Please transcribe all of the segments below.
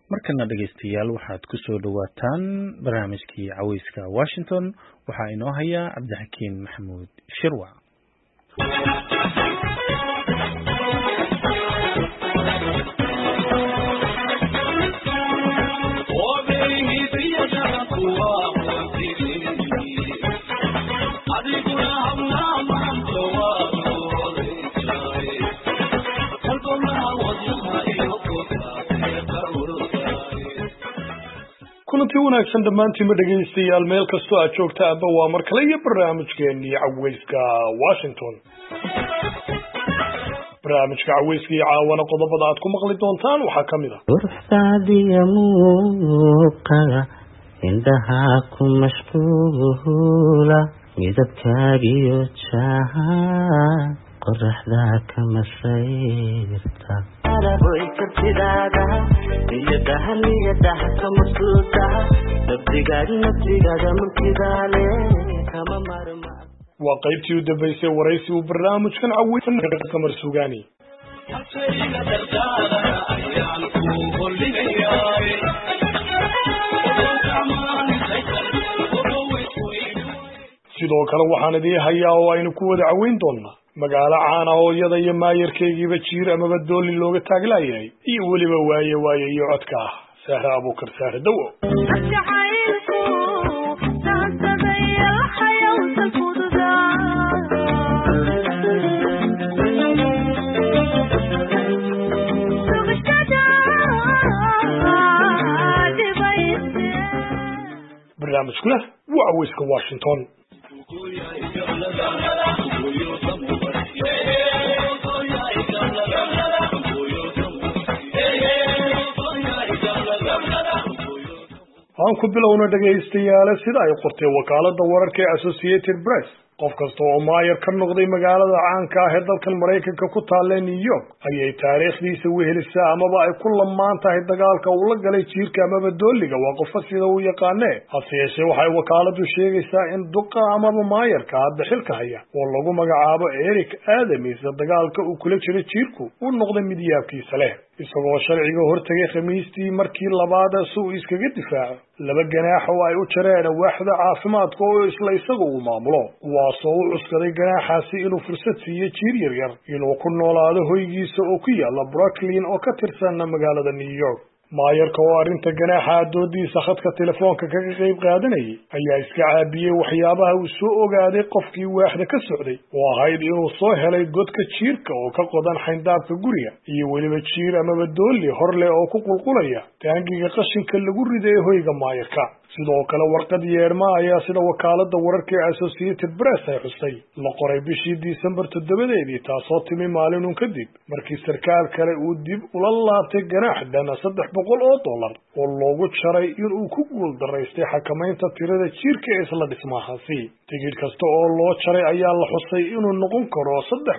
markana dhageystayaal waxaad ku soo dhawaataan barnaamijkii caweyska Washington waxaa inoo haya Cabdixakiin Maxamuud Shirwa kulantii wanaagsan dhammaantiin ma dhageystayaal meel kastoo aad joogtaanba waa mar kale iyo barnaamijkeennii caweyska Washington barnaamijka caweyska iyo caawana qodobada aad ku maqli doontaan waxaa ka mid ah urfadiya muuqaga indhaha ku mashquula midabkaagiyo jaha qoraxda ka masayrta boy kartidaada niyadaha ka masuuda naftigaada mulkidaale kama marma waa qaybtii u dambeysay waraysi uu barnaamijkan caweyska kamar sugaani sidoo kale waxaan idii hayaa oo aynu ku wada caweyn doonaa magaalo caan ah oo iyada iyo maayarkeygiiba jiir amaba dooli looga taaglaayay iyo weliba waaye iyo codka ah Sahra Abuukar Sahra Dawo barnaamijkuna waa caweyska Washington aan ku bilowna dhageystayaal sida ay qortay wakaalada wararka ee Associated Press qof kasta oo maayar ka noqday magaalada caanka ah ee dalkan Mareykanka ku taal New York ayay taariikhdiisa wehelisa amaba ay ku lamaan tahay dagaalka uu la galay jiirka amaba dooliga waa qof sida uu yaqaanay hase yeeshee waxay wakaaladu sheegaysaa in duqa amaba maayarka hadda xilka haya oo lagu magacaabo Eric Adams dagaalka uu kula jiray jiirku uu noqday mid yaabkiisa leh isagoo sharciga hortagay Khamiistii markii labaad uu iskaga difaaco laba ganaax oo ay u jareen waaxda caafimaadka oo isla isagu uu maamulo waasoo u cuskaday ganaaxaasi inuu fursad siiyo jiir yar inuu ku noolaado hoygiisa oo ku yaala Brooklyn oo ka tirsan magaalada New York maayarka oo arrinta ganaaxa doodiisa khadka telefoonka kaga qayb qaadanayay ayaa iska caabiyay waxyaabaha uu soo ogaaday qofkii waaxda ka socday oo ahayd inuu soo helay godka jiirka oo ka qodan xayndaabka guriga iyo weliba jiir amaba dooli horle oo ku qulqulaya taangiga qashinka lagu riday hoyga maayarka sidoo kale warqad yeerma ayaa sida wakaalada wararka ee Associated Press ay xusay la qoray bishii December 7 taasoo timi maalin kadib markii sarkaal kale uu dib ula laabtay ganaax dhan $300 oo loogu jaray inuu ku guul daraystay xakamaynta tirada jiirka ee isla dhismahaasi tigidh kasta oo loo jaray ayaa la xusay inuu noqon karo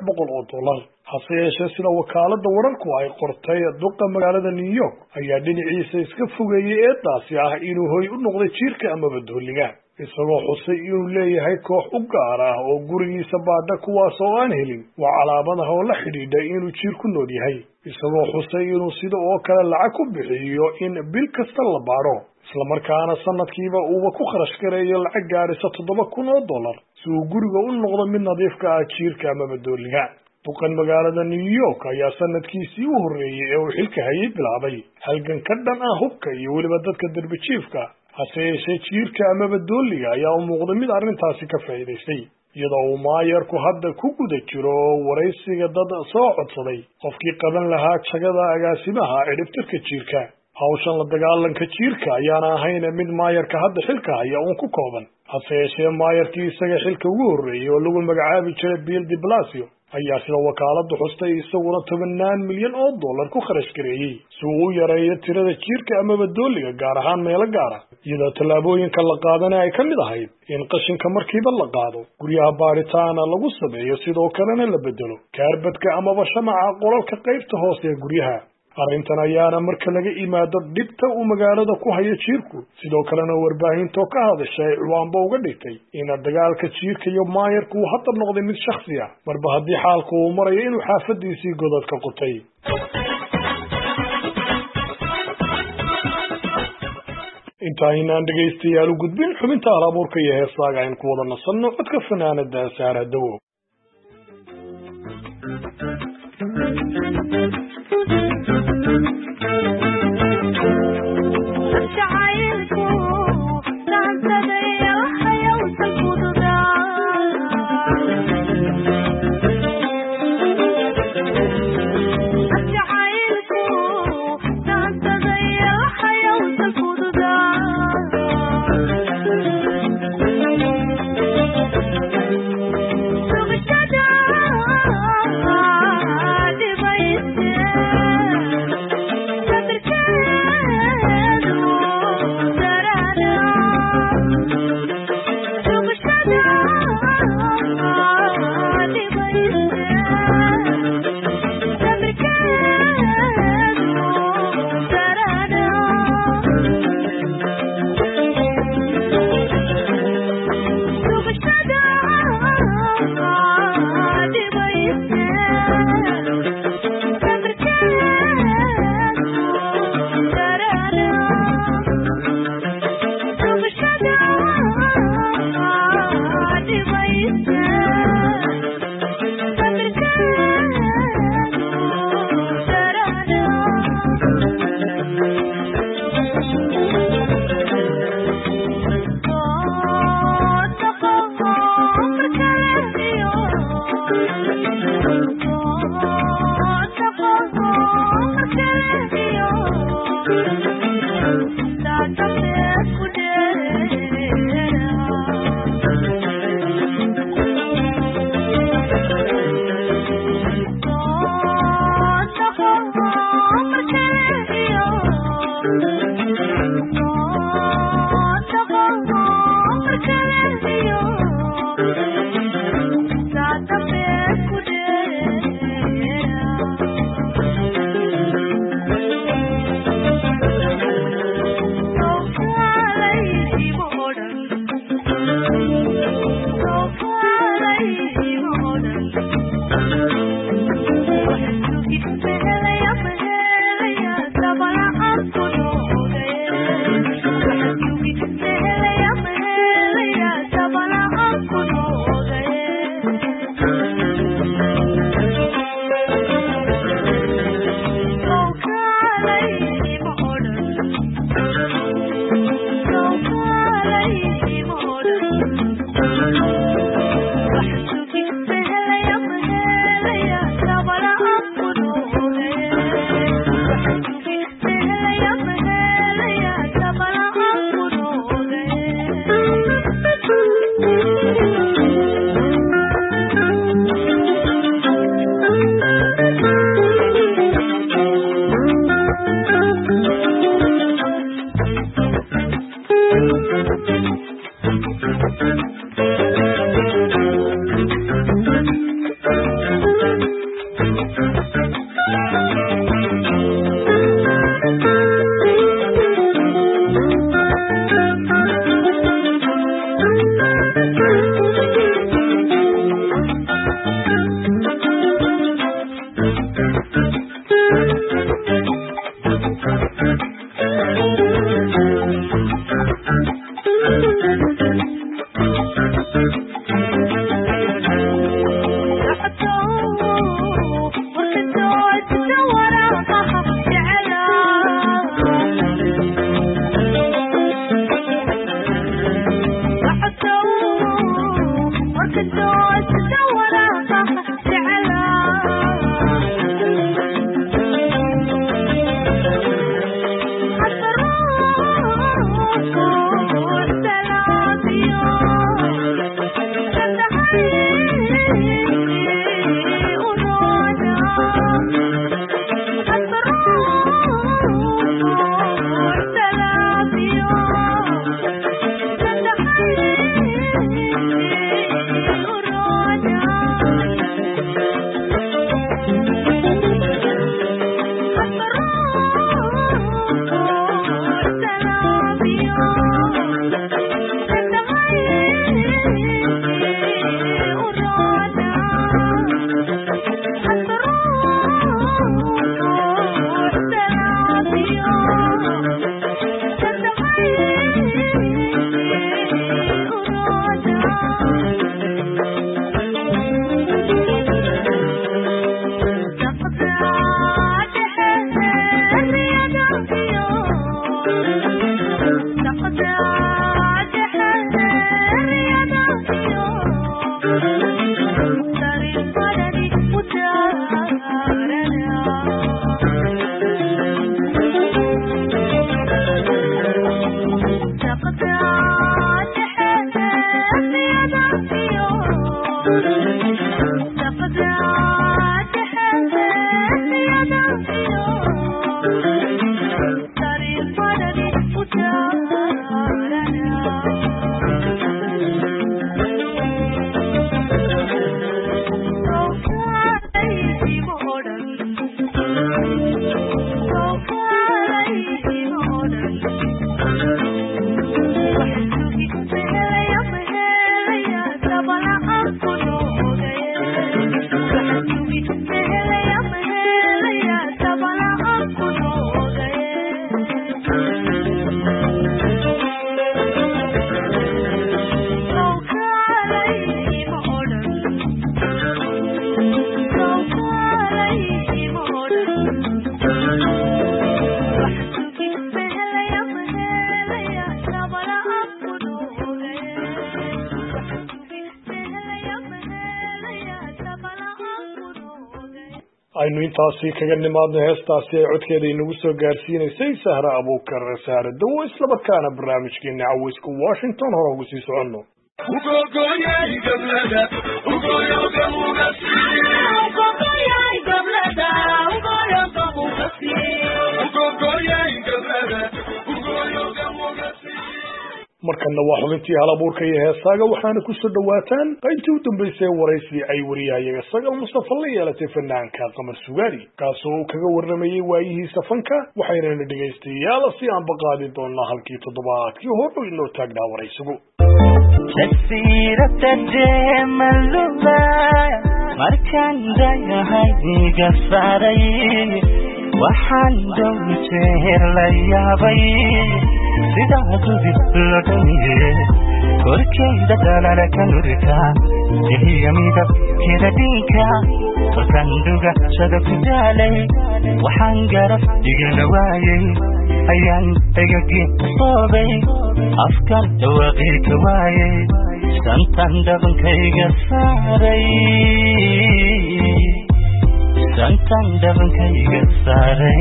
$700 hase yeeshee sida wakaalada wararku ay qortay duqa magaalada New York ayaa dhinaciisa iska fogeeyay eedaasi ah inuu hoy u noqday jiirka amaba dooliga isagoo xusay inuu leeyahay koox u gaar ah oo gurigiisa baadha kuwaas oo aan helin waa calaamadaha oo la xidhiidha inuu jiir ku nool yahay isagoo xusay inuu sida oo kale lacag ku bixiyo in bil kasta la baadho isla markaana sanadkiiba uuba ku kharash gareeyo lacag gaaraysa $7,000 si uu guriga u noqdo mid nadiif ka ah jiirka amaba dooliga duqan magaalada New York ayaa sanadkiisii u horeeyay ee uu xilka hayay bilaabay halgan ka dhan ah hubka iyo weliba dadka darbi jiifka hase yeeshee jiirka amaba dooliga ayaa u muuqday mid arrintaasi ka faa'iidaystay iyadoo uu maayarku hadda ku guda jiro waraysiga dad soo codsaday qofkii qaban lahaa jagada agaasimaha ciribtirka jiirka hawshan la dagaalanka jiirka ayaana ahayn mid maayarka hadda xilka haya uun ku kooban hase yeeshee maayarkii isaga xilka ugu horreeyay oo lagu magacaabi jiray Bill de Blasio ayaa sida wakaaladu xustay isaguna $10 milyan ku kharash gareeyay si uu u yareeyo tirada jiirka amaba dooliga gaar ahaan meelo gaar ah iyadoo tallaabooyinka la qaadanay ay ka mid ahayd in qashinka markiiba la qaado guryaha baaritaana lagu sameeyo sidoo kalena la bedelo kaarbadka amaba shamaca qolalka qaybta hoose ee guryaha arrintan ayaana marka laga imaado dhibta uu magaalada ku hayo jiirku sidoo kalena warbaahinta ka hadashay ciwaanba uga dhigtay in dagaalka jiirka iyo maayarku uu hadda noqday mid shakhsi ah marba haddii xaalku uu marayo inuu xaafadiisii godadka qotay inta aynaan dhegaystayaal u gudbin xubinta halabuurka iyo heesaaga aynu ku wada nasanno codka fanaanada Saara Dawo. aynu intaasi kaga nimaadno heestaasi ay codkeeda inagu soo gaarsiinaysay Sahra Abuukar Sahra Dawo isla markaana barnaamijkeena Cawayska Washington hore ugu sii soconno. markana waa xubintii halabuurka iyo heesaaga waxaana ku soo dhawaataan qaybtii u dambeysay waraysi ay wariyahayaga Sagal Mustafa la yeelatay fanaanka Qamar Sugaani kaasoo kaga warramayay waayihiisa fanka waxayna dhageystayaal si aan baqaadi doonaa halkii toddobaadkii hore inoo taagnaa waraysigu تسيرة الجمال مركان دايهاي قصاري وحان دوتير ليابي سيداتو بسلطني كوركي دقالك نوركا جهي ميدا كيدا دينكا فركان دوغا شدك جالي وحان قرف يقلواي أيان تيجي صوبي أفكار دواقي كواي سنتان دبن كيجا ساري سنتان دبن كيجا ساري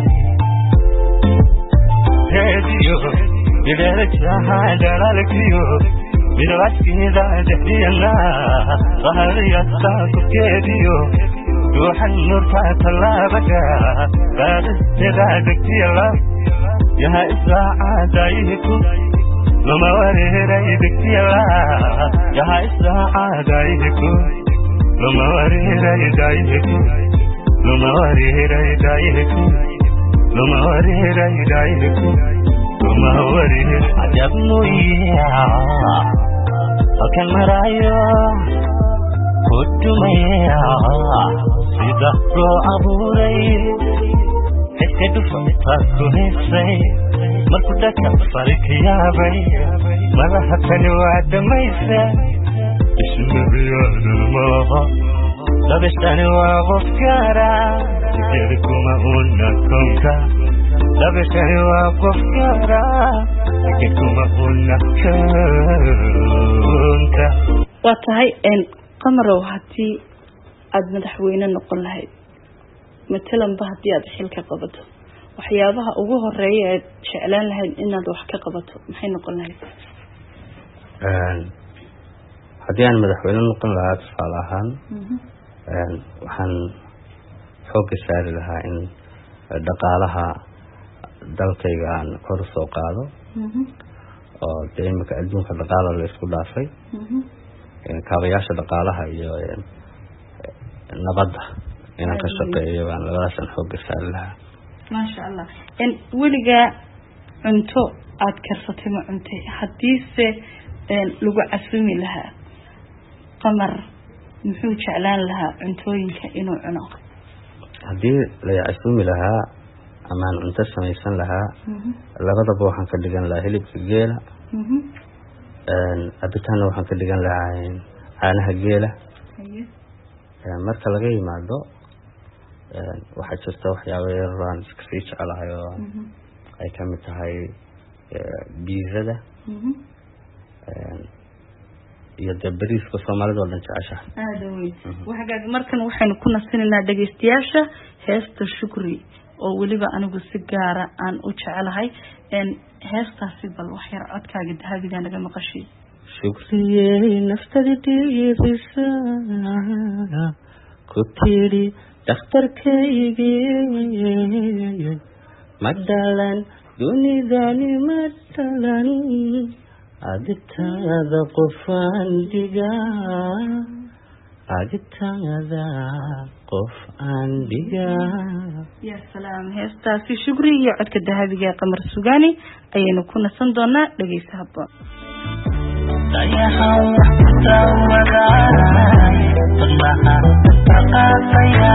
هديو بدرك هذا لكيو بدرك ذا جهينا ظهري أصدق كيديو روح النور فاتلا بكا بارد تغادك يلا يا إسراء دايكو لما وريه رايدك يلا يا إسراء دايكو لما وريه رايدايكو لما وريه رايدايكو لما وريه رايدايكو لما وريه عجب نويا فكان مرايو كدوميا سيدا رو أبوري هكذا فمتاكو هسي مركودا كفارك يا بي ملحتني وعد ميسا اسم بيان الملغة لبستاني وغفكارا تجيركما هنا كونكا لبستاني وغفكارا تجيركما هنا كونكا واتهاي ان قمرو هاتي aad madaxweyne noqon lahayd matalan ba hadii aad xilka qabato waxyaabaha ugu horeeya ee jeclaan lahayd inaad wax ka qabato maxay noqon lahayd hadii aan madaxweyne noqon lahaa salahan waxaan xoog saari lahaa in dhaqaalaha dalkayga aan kor soo qaado oo deegaanka adduunka dhaqaalaha la isku dhaafay kaabayaasha dhaqaalaha iyo nabadda inaan ka shaqeeyo aan labadaas xoog saari lahaa ma sha Allah in weliga cunto aad karsatay ma cuntay hadii se lagu casumi lahaa Qamar muxuu jeclaan lahaa cuntooyinka inuu cuno hadii la casumi lahaa amaan cunto samaysan lahaa labadaba waxaan ka dhigan lahaa hilibka geela abitaan waxaan ka dhigan lahaa caanaha geela marka laga yimaado waxa jirta waxyaabo yaraan iska sii jecelahay oo ay ka mid tahay biizada iyo bariiska Soomaalida oo dhan jecesha aad weyn waxaad markan waxaynu ku nasinaynaa dhageystayaasha heesta shukri oo waliba anigu si gaar ah aan u jecelahay heestaasi bal wax yar codkaaga dahabiga naga maqashay shukriye naftadi diibisa kutiri dhakhtarkaygi madalan dunidani madalan agitaada qofaan dhiga agitaada qof aan dhiga ya salaam heestaasi shukri iyo codka dahabiga Qamar Sugaani ayaynu ku nasan doonaa dhageysa habboon dayahan tawadaay tadlaha taqaafaya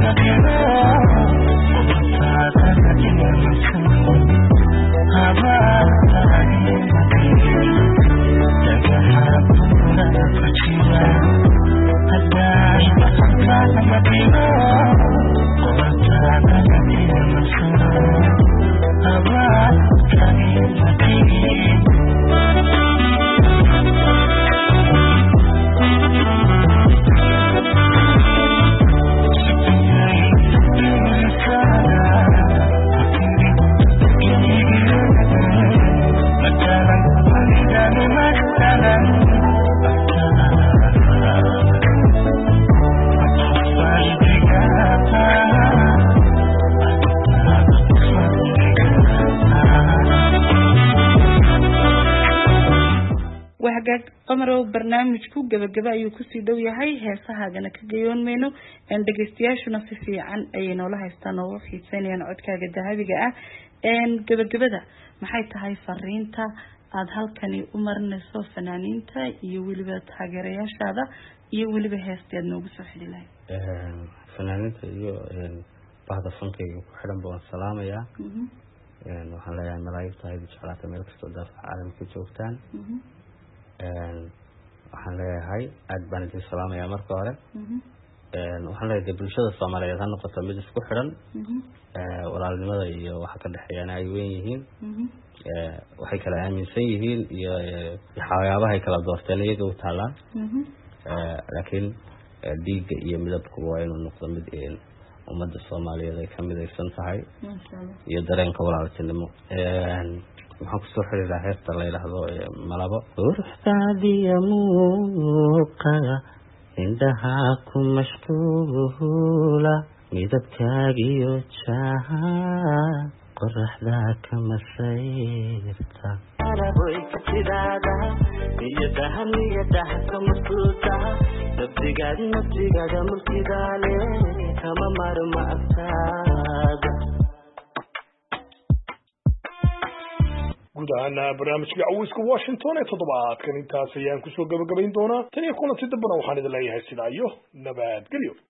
qamarow barnaamijku gabagaba ayuu ku sii dhow yahay heesahaagana ka gayoon mayno dhageystayaashuna si fiican ayay noola haystaan oo xiiseynayaan codkaaga dahabiga ah gabagabada maxay tahay fariinta aad halkani u marinayso fanaaniinta iyo weliba taageerayaashaada iyo weliba heestaad noogu soo xili lahayd fanaaniinta iyo bahda fankayga ku xidhan baan salaamayaa waxaan leeyahay malaa'igta ay jeclaata meel kastoo daafaca caalamka joogtaan waxaan leeyahay aad baan idin salaamayaa marka hore waxaan leeyahay bulshada Soomaaliyeed ha noqoto mid isku xiran walaalnimada iyo waxa ka dhaxeeyana ay weyn yihiin waxay kala aaminsan yihiin iyo waxyaabaha ay kala doorteen iyaga u taalaan laakiin dhiigga iyo midabku waa inuu noqdo mid ummadda Soomaaliyeed ay ka midaysan tahay iyo dareenka walaaltinimo waxaan kusoo xiriiraa heesta la yiraahdo malabo urtaadiya muuqaga indhaha ku mashquula midabkaagiyo jaha qoraxda kama sayrta araboytidaada iyo dahaniga kama tuuta naftigaada mulkidaale kama marma agtaada guud ahaan barnaamijka caweyska Washington ee toddobaadkan intaas ayaan kusoo gabagabayn doonaa tan iyo kulanti dambana waxaan idin leeyahay sidaa iyo nabadgelyo